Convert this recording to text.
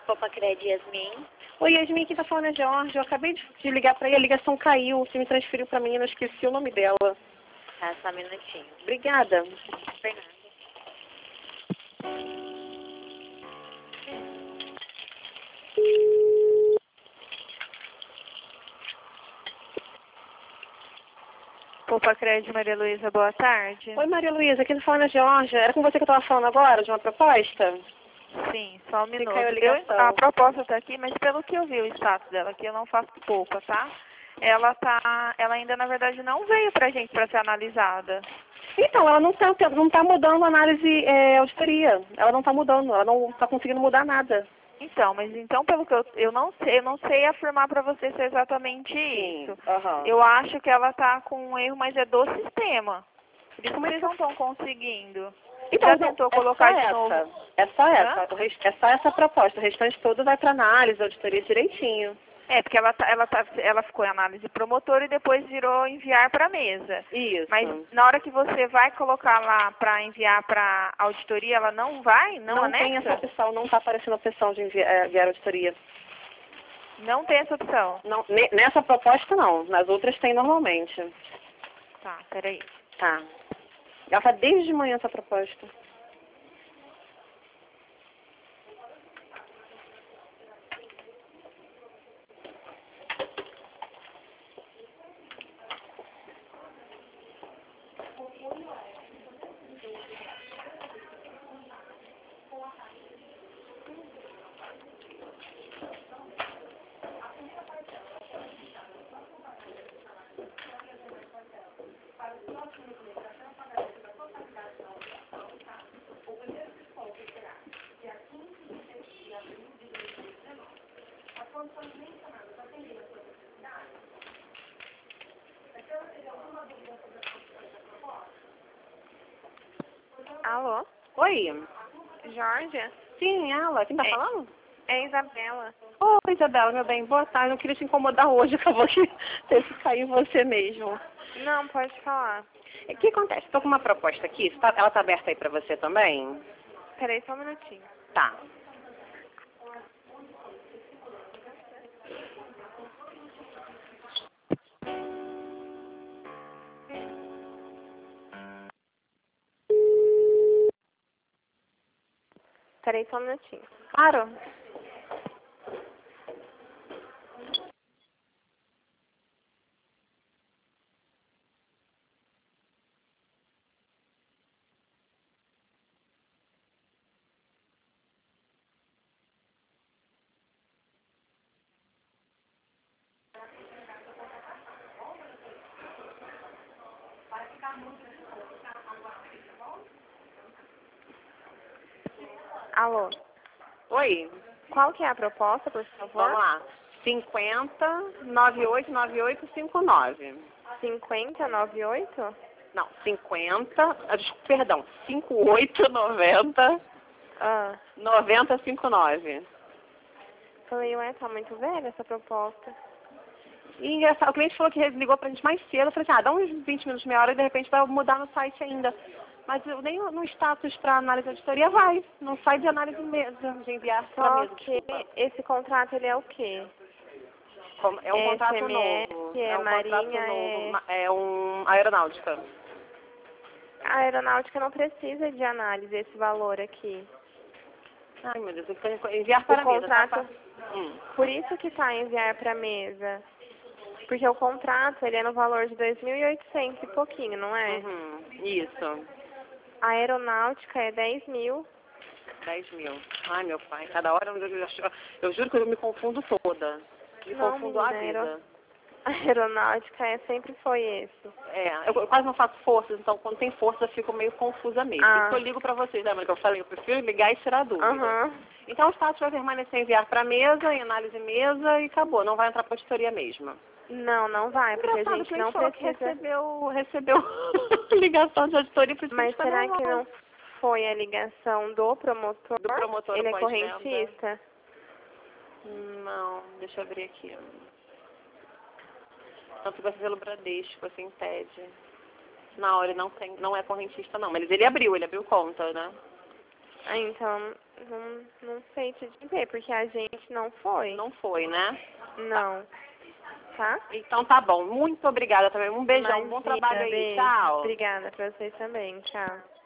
Copacred, Yasmin. Oi, Yasmin, aqui tá falando a Jorge. Eu acabei de ligar pra ele, a ligação caiu. Você me transferiu pra mim, eu não esqueci o nome dela. Tá, só um minutinho. Obrigada. Fernanda. Copacred, Maria Luísa, boa tarde. Oi, Maria Luísa, aqui tá falando a Jorge. Era com você que eu tava falando agora, de uma proposta? Sim, só um minuto. caiu a ligação. A proposta tá aqui, mas pelo que eu vi o status dela aqui, eu não faço pouca, tá? Ela ainda, na verdade, não veio pra gente pra ser analisada. Então, ela não tá mudando a análise auditoria. Ela não tá mudando, ela não tá conseguindo mudar nada. Então, mas então pelo que eu não sei afirmar pra você se é exatamente isso. Eu acho que ela tá com um erro, mas é do sistema. Por isso que eles não estão conseguindo. Então, já tentou colocar de novo? É só essa. É só essa proposta. O restante todo vai para análise, auditoria direitinho. É, porque ela ficou em análise promotor e depois virou enviar para a mesa. Isso. Mas na hora que você vai colocar lá para enviar para auditoria, ela não vai? Não anexa? Tem essa opção, não está aparecendo a opção de enviar auditoria. Não tem essa opção? Não, nessa proposta não. Nas outras tem normalmente. Tá, peraí. Tá. Ela está desde de manhã essa proposta. Alô? Oi. Jorge? Sim, ela. Quem tá falando? É Isabela. Oi, Isabela, meu bem. Boa tarde. Não queria te incomodar hoje. Acabou que teve que cair em você mesmo. Não, pode falar. O que acontece? Estou com uma proposta aqui. Ela tá aberta aí para você também? Peraí só um minutinho. Tá. Peraí só um minutinho. Claro. Alô? Oi. Qual que é a proposta, por favor? Vamos lá. 50989859. 5098? Não, 50. Perdão, 5890 Ah. 9059. Falei, ué, tá muito velha essa proposta. E engraçado, o cliente falou que ligou pra gente mais cedo. Eu falei assim, dá uns 20 minutos, meia hora e de repente vai mudar no site ainda. Mas nem no status para análise de auditoria vai. Não sai de análise mesa, de enviar para Só mesa. que esse contrato, ele é o quê? É um contrato SMS, novo. É um marinha, contrato novo. É um aeronáutica. A aeronáutica não precisa de análise, esse valor aqui. Ai, meu Deus, eu tenho que enviar para a mesa. Contrato, por isso que está enviar para a mesa. Porque o contrato, ele é no valor de 2.800 e pouquinho, não é? Isso. A aeronáutica é 10.000. 10 mil. Ai, meu pai, cada hora eu juro que eu me confundo toda. Me confundo a vida. A aeronáutica sempre foi esse. Eu quase não faço forças, então quando tem força eu fico meio confusa mesmo. Por isso que eu ligo pra vocês, lembra que eu falei? Eu prefiro ligar e tirar dúvida. Então o status vai permanecer enviar pra mesa, em análise mesa e acabou. Não vai entrar pra auditoria mesmo. Não vai, porque a gente não precisa... recebeu ligação de auditoria. Mas será que não foi a ligação do promotor? Do promotor. Ele é correntista? Não, deixa eu abrir aqui. Tanto vai ser pelo Bradesco, assim, TED. Não, ele não é correntista não, mas ele abriu conta, né? Então, Não sei te dizer, porque a gente não foi. Não foi, né? Não. Tá? Então tá bom. Muito obrigada também. Um beijão. Imagina, Bom trabalho aí. beijo. Tchau. Obrigada pra vocês também. Tchau.